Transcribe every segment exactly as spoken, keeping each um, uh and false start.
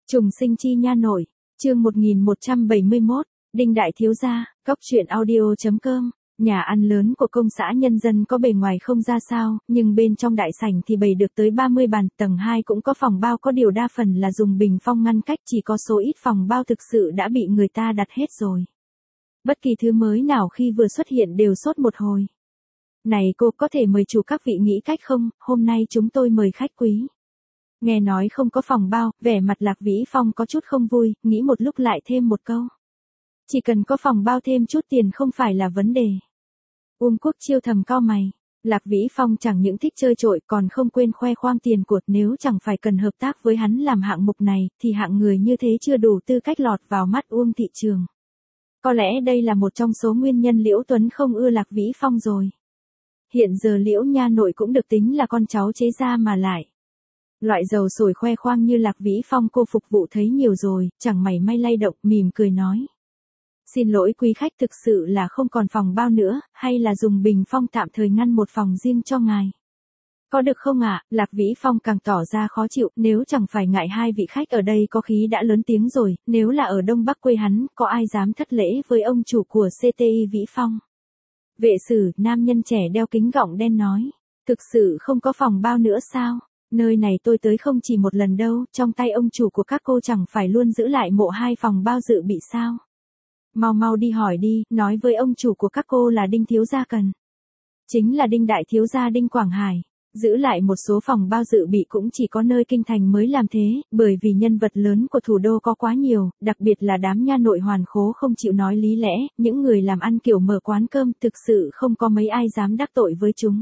Trùng sinh chi nha nội, chương một nghìn một trăm bảy mươi mốt, Đinh Đại Thiếu Gia, Cóc truyện audio chấm com. Nhà ăn lớn của công xã nhân dân có bề ngoài không ra sao, nhưng bên trong đại sảnh thì bày được tới ba mươi bàn, tầng hai cũng có phòng bao, có điều đa phần là dùng bình phong ngăn cách, chỉ có số ít phòng bao thực sự đã bị người ta đặt hết rồi. Bất kỳ thứ mới nào khi vừa xuất hiện đều sốt một hồi. Này cô có thể mời chủ các vị nghĩ cách không, hôm nay chúng tôi mời khách quý. Nghe nói không có phòng bao, vẻ mặt Lạc Vĩ Phong có chút không vui, nghĩ một lúc lại thêm một câu. Chỉ cần có phòng bao thêm chút tiền không phải là vấn đề. Uông Quốc Chiêu thầm cau mày. Lạc Vĩ Phong chẳng những thích chơi trội còn không quên khoe khoang tiền của, nếu chẳng phải cần hợp tác với hắn làm hạng mục này, thì hạng người như thế chưa đủ tư cách lọt vào mắt Uông thị trường. Có lẽ đây là một trong số nguyên nhân Liễu Tuấn không ưa Lạc Vĩ Phong rồi. Hiện giờ Liễu nha nội cũng được tính là con cháu chế gia mà lại. Loại dầu sồi khoe khoang như Lạc Vĩ Phong cô phục vụ thấy nhiều rồi, chẳng mảy may lay động, mỉm cười nói. Xin lỗi quý khách, thực sự là không còn phòng bao nữa, hay là dùng bình phong tạm thời ngăn một phòng riêng cho ngài. Có được không ạ? À? Lạc Vĩ Phong càng tỏ ra khó chịu, nếu chẳng phải ngại hai vị khách ở đây có khí đã lớn tiếng rồi, nếu là ở Đông Bắc quê hắn, có ai dám thất lễ với ông chủ của xê tê i Vĩ Phong. Vệ sử, nam nhân trẻ đeo kính gọng đen nói, thực sự không có phòng bao nữa sao? Nơi này tôi tới không chỉ một lần đâu, trong tay ông chủ của các cô chẳng phải luôn giữ lại mộ hai phòng bao dự bị sao? Mau mau đi hỏi đi, nói với ông chủ của các cô là Đinh Thiếu Gia cần. Chính là Đinh Đại Thiếu Gia Đinh Quảng Hải. Giữ lại một số phòng bao dự bị cũng chỉ có nơi kinh thành mới làm thế, bởi vì nhân vật lớn của thủ đô có quá nhiều, đặc biệt là đám nha nội hoàn khố không chịu nói lý lẽ, những người làm ăn kiểu mở quán cơm, thực sự không có mấy ai dám đắc tội với chúng.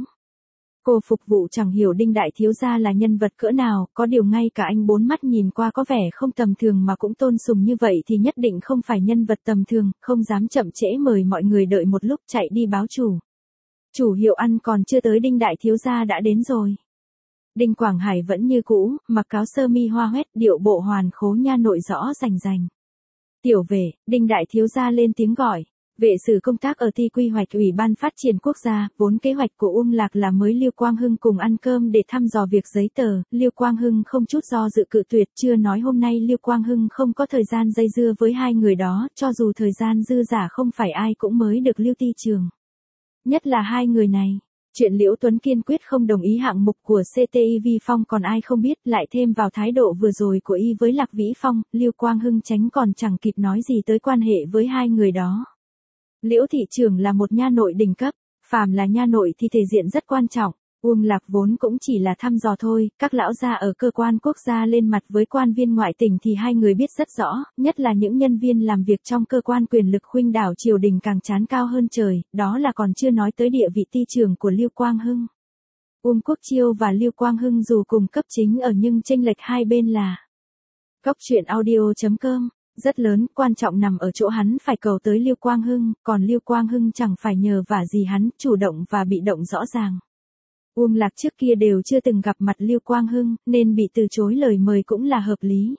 Cô phục vụ chẳng hiểu Đinh Đại Thiếu Gia là nhân vật cỡ nào, có điều ngay cả anh bốn mắt nhìn qua có vẻ không tầm thường mà cũng tôn sùng như vậy thì nhất định không phải nhân vật tầm thường, không dám chậm trễ mời mọi người đợi một lúc chạy đi báo chủ. Chủ hiệu ăn còn chưa tới Đinh Đại Thiếu Gia đã đến rồi. Đinh Quảng Hải vẫn như cũ, mặc áo sơ mi hoa hoét, điệu bộ hoàn khố nha nội rõ rành rành. Tiểu vệ, Đinh Đại Thiếu Gia lên tiếng gọi. Vệ sử công tác ở Ty Quy hoạch Ủy ban Phát triển Quốc gia, vốn kế hoạch của Uông Lạc là mới Lưu Quang Hưng cùng ăn cơm để thăm dò việc giấy tờ, Lưu Quang Hưng không chút do dự cự tuyệt, chưa nói hôm nay Lưu Quang Hưng không có thời gian dây dưa với hai người đó, cho dù thời gian dư giả không phải ai cũng mới được lưu ty trường. Nhất là hai người này. Chuyện Liễu Tuấn kiên quyết không đồng ý hạng mục của xê tê i Vĩ Phong còn ai không biết, lại thêm vào thái độ vừa rồi của y với Lạc Vĩ Phong, Lưu Quang Hưng tránh còn chẳng kịp nói gì tới quan hệ với hai người đó. Liễu thị trưởng là một nha nội đỉnh cấp, phàm là nha nội thì thể diện rất quan trọng, Uông Lạc vốn cũng chỉ là thăm dò thôi, các lão gia ở cơ quan quốc gia lên mặt với quan viên ngoại tỉnh thì hai người biết rất rõ, nhất là những nhân viên làm việc trong cơ quan quyền lực khuynh đảo triều đình càng chán cao hơn trời, đó là còn chưa nói tới địa vị ty trưởng của Lưu Quang Hưng. Uông Quốc Chiêu và Lưu Quang Hưng dù cùng cấp chính ở nhưng chênh lệch hai bên là Cóc truyện audio chấm com. Rất lớn, quan trọng nằm ở chỗ hắn phải cầu tới Lưu Quang Hưng, còn Lưu Quang Hưng chẳng phải nhờ vả gì hắn, chủ động và bị động rõ ràng. Uông Lạc trước kia đều chưa từng gặp mặt Lưu Quang Hưng, nên bị từ chối lời mời cũng là hợp lý.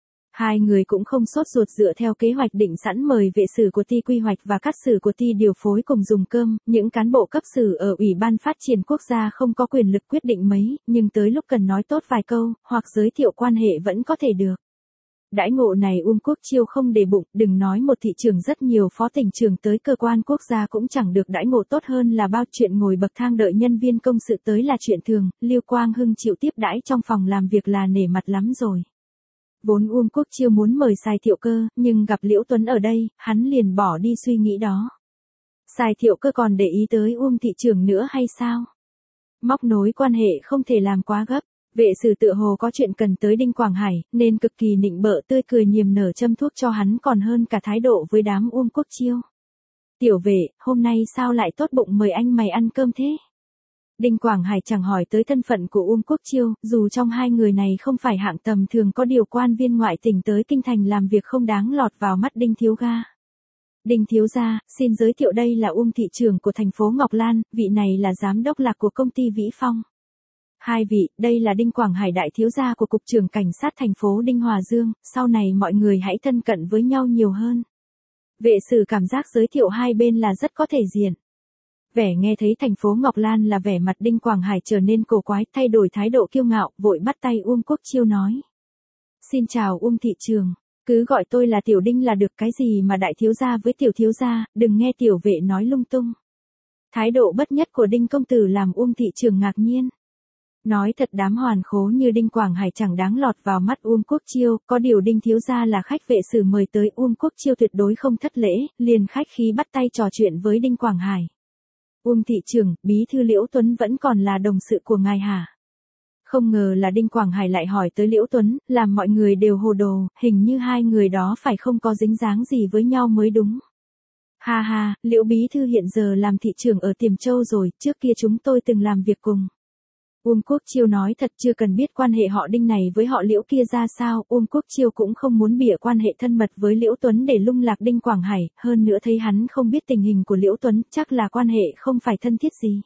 Hai người cũng không sốt ruột dựa theo kế hoạch định sẵn mời vệ sử của Ty Quy hoạch và các sử của Ty điều phối cùng dùng cơm, những cán bộ cấp sử ở Ủy ban Phát triển Quốc gia không có quyền lực quyết định mấy, nhưng tới lúc cần nói tốt vài câu, hoặc giới thiệu quan hệ vẫn có thể được. Đãi ngộ này Uông Quốc Chiêu không để bụng, đừng nói một thị trường rất nhiều phó tỉnh trưởng tới cơ quan quốc gia cũng chẳng được đãi ngộ tốt hơn là bao, chuyện ngồi bậc thang đợi nhân viên công sự tới là chuyện thường, Lưu Quang Hưng chịu tiếp đãi trong phòng làm việc là nể mặt lắm rồi. Vốn Uông Quốc Chiêu muốn mời Sai Thiệu Cơ, nhưng gặp Liễu Tuấn ở đây, hắn liền bỏ đi suy nghĩ đó. Sai Thiệu Cơ còn để ý tới Uông thị trưởng nữa hay sao? Móc nối quan hệ không thể làm quá gấp. Vệ sử tựa hồ có chuyện cần tới Đinh Quảng Hải, nên cực kỳ nịnh bợ tươi cười niềm nở châm thuốc cho hắn còn hơn cả thái độ với đám Uông Quốc Chiêu. Tiểu vệ, hôm nay sao lại tốt bụng mời anh mày ăn cơm thế? Đinh Quảng Hải chẳng hỏi tới thân phận của Uông Quốc Chiêu, dù trong hai người này không phải hạng tầm thường có điều quan viên ngoại tỉnh tới kinh thành làm việc không đáng lọt vào mắt Đinh Thiếu Gia. Đinh Thiếu Gia, xin giới thiệu đây là Uông thị trưởng của thành phố Ngọc Lan, vị này là giám đốc Lạc của công ty Vĩ Phong. Hai vị, đây là Đinh Quảng Hải Đại Thiếu Gia của Cục trưởng Cảnh sát thành phố Đinh Hòa Dương, sau này mọi người hãy thân cận với nhau nhiều hơn. Vệ sử cảm giác giới thiệu hai bên là rất có thể diện. Vẻ nghe thấy thành phố Ngọc Lan là vẻ mặt Đinh Quảng Hải trở nên cổ quái, thay đổi thái độ kiêu ngạo, vội bắt tay Uông Quốc Chiêu nói. Xin chào Uông thị trường, cứ gọi tôi là Tiểu Đinh là được, cái gì mà đại thiếu gia với tiểu thiếu gia, đừng nghe tiểu vệ nói lung tung. Thái độ bất nhất của Đinh công tử làm Uông thị trường ngạc nhiên. Nói thật, đám hoàn khố như Đinh Quảng Hải chẳng đáng lọt vào mắt Uông Quốc Chiêu, có điều Đinh thiếu gia là khách vệ sử mời tới, Uông Quốc Chiêu tuyệt đối không thất lễ, liền khách khí bắt tay trò chuyện với Đinh Quảng Hải. Uông thị trưởng, bí thư Liễu Tuấn vẫn còn là đồng sự của ngài hả? Không ngờ là Đinh Quảng Hải lại hỏi tới Liễu Tuấn, làm mọi người đều hồ đồ, hình như hai người đó phải không có dính dáng gì với nhau mới đúng. Ha ha, Liễu bí thư hiện giờ làm thị trưởng ở Tiềm Châu rồi, trước kia chúng tôi từng làm việc cùng. Uông Quốc Chiêu nói thật, chưa cần biết quan hệ họ Đinh này với họ Liễu kia ra sao, Uông Quốc Chiêu cũng không muốn bịa quan hệ thân mật với Liễu Tuấn để lung lạc Đinh Quảng Hải, hơn nữa thấy hắn không biết tình hình của Liễu Tuấn, chắc là quan hệ không phải thân thiết gì.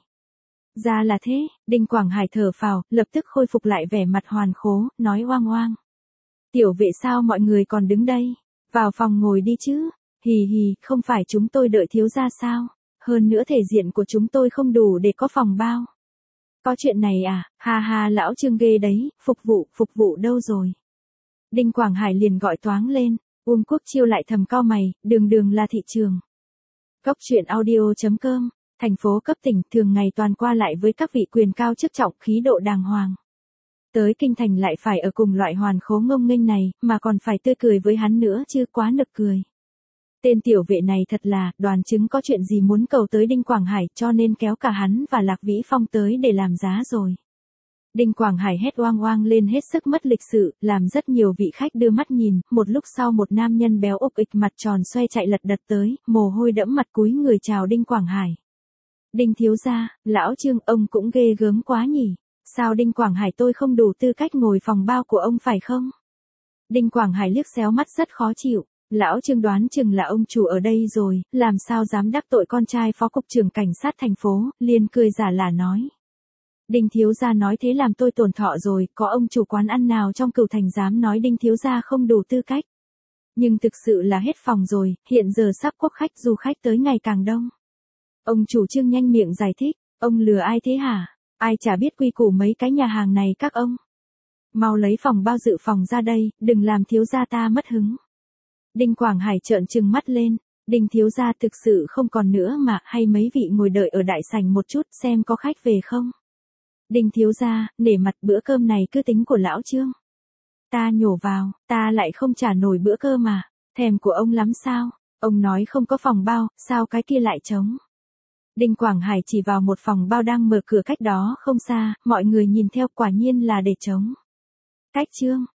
Ra là thế, Đinh Quảng Hải thở phào, lập tức khôi phục lại vẻ mặt hoàn khố, nói oang oang. Tiểu vệ sao mọi người còn đứng đây? Vào phòng ngồi đi chứ. Hì hì, không phải chúng tôi đợi thiếu gia sao? Hơn nữa thể diện của chúng tôi không đủ để có phòng bao. Có chuyện này à, ha ha, lão Trương ghê đấy, phục vụ, phục vụ đâu rồi? Đinh Quảng Hải liền gọi toáng lên, Uông Quốc Chiêu lại thầm cau mày, đường đường là thị trường. Cốc truyện audio chấm com, thành phố cấp tỉnh, thường ngày toàn qua lại với các vị quyền cao chức trọng, khí độ đàng hoàng. Tới kinh thành lại phải ở cùng loại hoàn khố ngông nghênh này, mà còn phải tươi cười với hắn nữa chứ, quá nực cười. Tên tiểu vệ này thật là, đoàn chứng có chuyện gì muốn cầu tới Đinh Quảng Hải, cho nên kéo cả hắn và Lạc Vĩ Phong tới để làm giá rồi. Đinh Quảng Hải hét oang oang lên hết sức mất lịch sự, làm rất nhiều vị khách đưa mắt nhìn, một lúc sau một nam nhân béo ục ịch mặt tròn xoay chạy lật đật tới, mồ hôi đẫm mặt cúi người chào Đinh Quảng Hải. Đinh thiếu gia, lão Trương, ông cũng ghê gớm quá nhỉ, sao Đinh Quảng Hải tôi không đủ tư cách ngồi phòng bao của ông phải không? Đinh Quảng Hải liếc xéo mắt rất khó chịu. Lão Trương đoán chừng là ông chủ ở đây rồi, làm sao dám đắc tội con trai phó cục trưởng cảnh sát thành phố, liền cười giả là nói. Đinh thiếu gia nói thế làm tôi tổn thọ rồi, có ông chủ quán ăn nào trong Cửu Thành dám nói Đinh thiếu gia không đủ tư cách. Nhưng thực sự là hết phòng rồi, hiện giờ sắp quốc khách du khách tới ngày càng đông. Ông chủ Trương nhanh miệng giải thích, ông lừa ai thế hả? Ai chả biết quy củ mấy cái nhà hàng này các ông. Mau lấy phòng bao dự phòng ra đây, đừng làm thiếu gia ta mất hứng. Đinh Quảng Hải trợn trừng mắt lên, Đinh thiếu gia thực sự không còn nữa mà, hay mấy vị ngồi đợi ở đại sảnh một chút xem có khách về không? Đinh thiếu gia, nể mặt bữa cơm này cứ tính của lão Trương. Ta nhổ vào, ta lại không trả nổi bữa cơm mà, thèm của ông lắm sao? Ông nói không có phòng bao, sao cái kia lại trống? Đinh Quảng Hải chỉ vào một phòng bao đang mở cửa cách đó không xa, mọi người nhìn theo quả nhiên là để trống. Cách Trương,